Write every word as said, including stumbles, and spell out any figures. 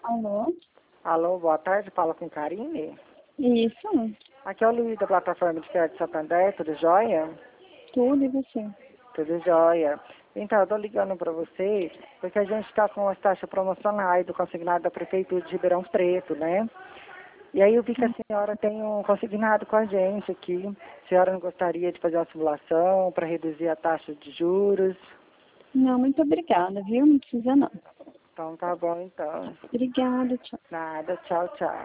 Alô? Alô, boa tarde, fala com Karine. Isso, Aqui é o Luiz da plataforma de Crédito Santander, tudo jóia? tudo e você? Tudo jóia. Então, eu tô ligando para você porque a gente está com as taxas promocionais do consignado da Prefeitura de Ribeirão Preto, né? E aí eu vi que a senhora tem um consignado com a gente aqui. A senhora não gostaria de fazer uma simulação para reduzir a taxa de juros? Não, muito obrigada, viu? Não precisa não. Então tá bom, então. Obrigada, tchau. Nada, tchau, tchau.